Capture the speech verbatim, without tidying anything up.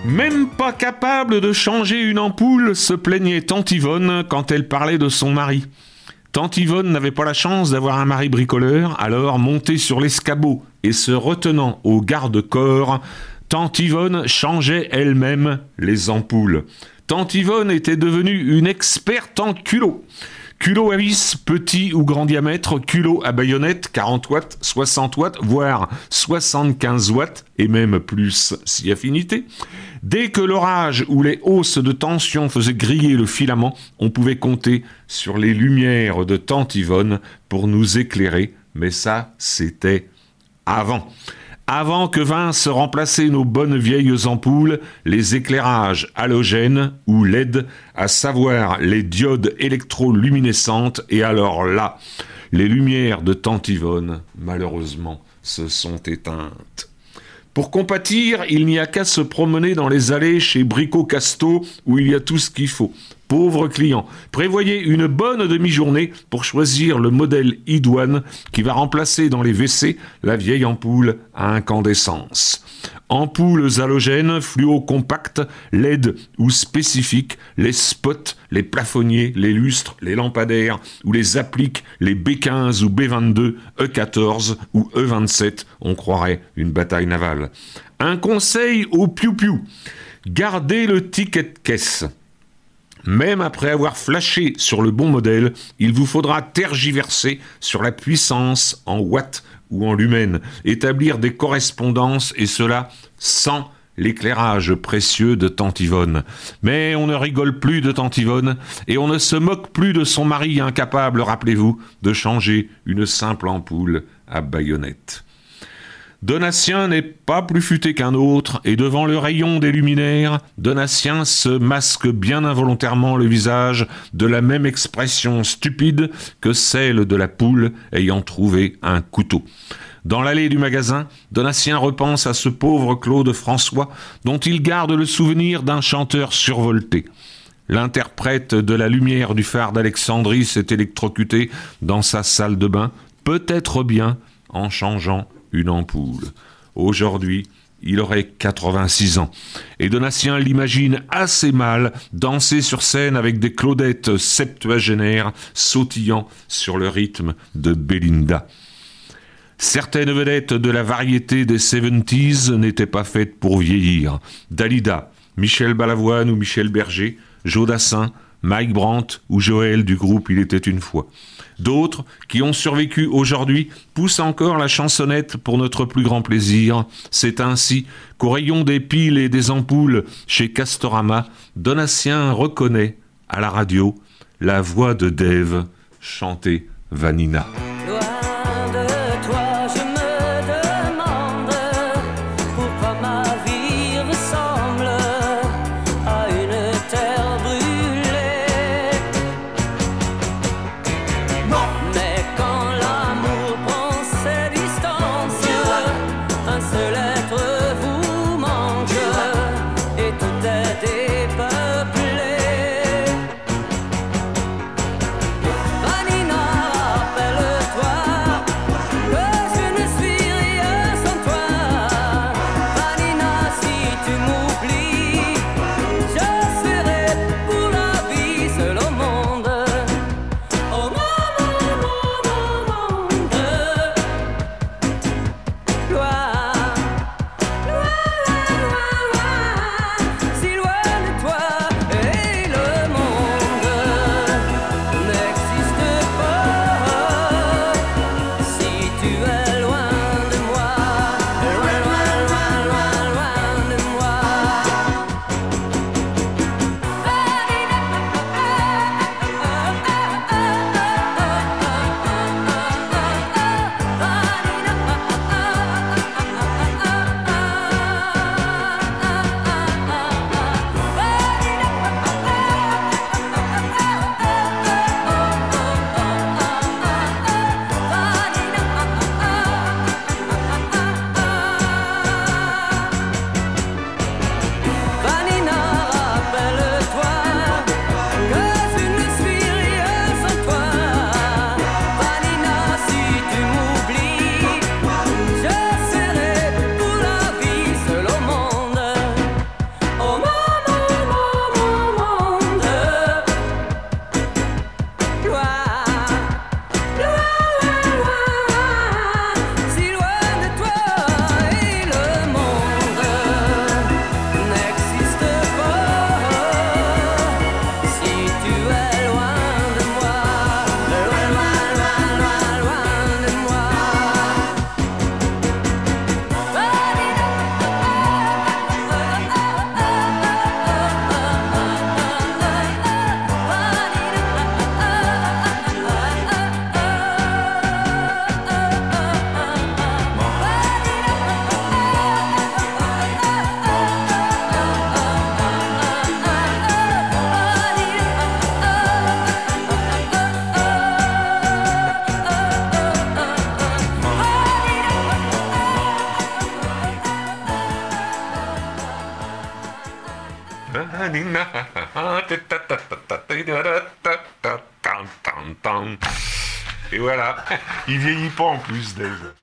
Même pas capable de changer une ampoule, se plaignait tante Yvonne quand elle parlait de son mari. Tante Yvonne n'avait pas la chance d'avoir un mari bricoleur, alors montée sur l'escabeau et se retenant au garde-corps, tante Yvonne changeait elle-même les ampoules. Tante Yvonne était devenue une experte en culot. Culot à vis, petit ou grand diamètre, culot à baïonnette, quarante watts, soixante watts, voire soixante-quinze watts, et même plus si affinité. Dès que l'orage ou les hausses de tension faisaient griller le filament, on pouvait compter sur les lumières de tante Yvonne pour nous éclairer, mais ça, c'était avant. Avant que vinssent remplacer nos bonnes vieilles ampoules, les éclairages halogènes ou L E D, à savoir les diodes électroluminescentes, et alors là, les lumières de tante Yvonne, malheureusement, se sont éteintes. Pour compatir, il n'y a qu'à se promener dans les allées chez Brico Casto où il y a tout ce qu'il faut. Pauvre client, prévoyez une bonne demi-journée pour choisir le modèle idoine qui va remplacer dans les W C la vieille ampoule à incandescence. Ampoules halogènes, fluo compactes, L E D ou spécifiques, les spots, les plafonniers, les lustres, les lampadaires ou les appliques, les B quinze ou B vingt-deux, E quatorze ou E vingt-sept, on croirait une bataille navale. Un conseil au piou-piou, gardez le ticket de caisse. Même après avoir flashé sur le bon modèle, il vous faudra tergiverser sur la puissance en watts ou en lumens, établir des correspondances et cela sans l'éclairage précieux de tante Yvonne. Mais on ne rigole plus de tante Yvonne et on ne se moque plus de son mari incapable, rappelez-vous, de changer une simple ampoule à baïonnette. Donatien n'est pas plus futé qu'un autre, et devant le rayon des luminaires, Donatien se masque bien involontairement le visage de la même expression stupide que celle de la poule ayant trouvé un couteau. Dans l'allée du magasin, Donatien repense à ce pauvre Claude François, dont il garde le souvenir d'un chanteur survolté. L'interprète de la lumière du phare d'Alexandrie s'est électrocuté dans sa salle de bain, peut-être bien en changeant une ampoule. Aujourd'hui, il aurait quatre-vingt-six ans. Et Donatien l'imagine assez mal danser sur scène avec des Claudettes septuagénaires sautillant sur le rythme de Belinda. Certaines vedettes de la variété des soixante-dix n'étaient pas faites pour vieillir. Dalida, Michel Balavoine ou Michel Berger, Joe Dassin, Mike Brandt ou Joël du groupe Il était une fois. D'autres, qui ont survécu aujourd'hui, poussent encore la chansonnette pour notre plus grand plaisir. C'est ainsi qu'au rayon des piles et des ampoules chez Castorama, Donatien reconnaît à la radio la voix de Dave chanter Vanina. Vanina, rappelle-toi. Et voilà, il vieillit pas en plus, Dave.